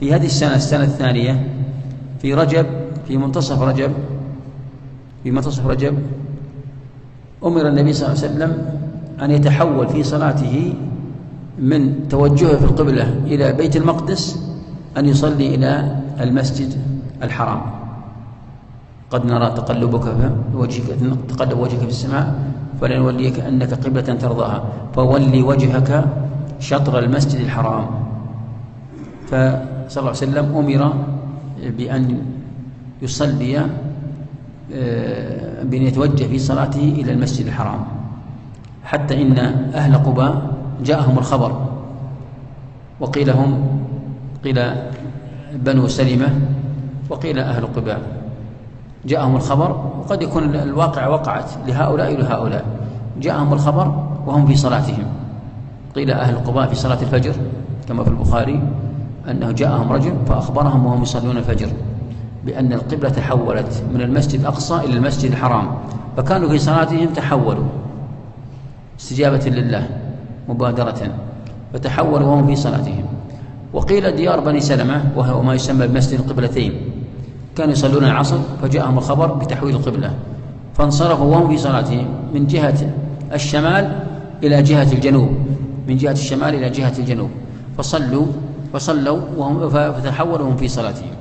في هذه السنة الثانية في رجب، في منتصف رجب أمر النبي صلى الله عليه وسلم أن يتحول في صلاته من توجهه في القبلة إلى بيت المقدس أن يصلي إلى المسجد الحرام. قد نرى تقلب وجهك في السماء فلنوليك أنك قبلة ترضاها فولي وجهك شطر المسجد الحرام. فصلى الله عليه وسلم أمر بأن يصلي بأن يتوجه في صلاته إلى المسجد الحرام، حتى إن أهل قباء جاءهم الخبر، وقيل بنو سلمة وقيل أهل قباء، جاءهم الخبر، وقد يكون الواقع وقعت لهؤلاء ولهؤلاء. جاءهم الخبر وهم في صلاتهم، قيل أهل قباء في صلاة الفجر كما في البخاري أنه جاءهم رجل فأخبرهم وهم يصلون الفجر بأن القبلة تحولت من المسجد الأقصى إلى المسجد الحرام، فكانوا في صلاتهم تحولوا استجابة لله مبادرة، فتحولوا وهم في صلاتهم. وقيل ديار بني سلمة وهو ما يسمى بمسجد القبلتين، كانوا يصلون العصر فجاءهم الخبر بتحويل القبلة فانصرفوا وهم في صلاتهم من جهة الشمال إلى جهة الجنوب، فصلوا فتحولوا وهم في صلاتهم.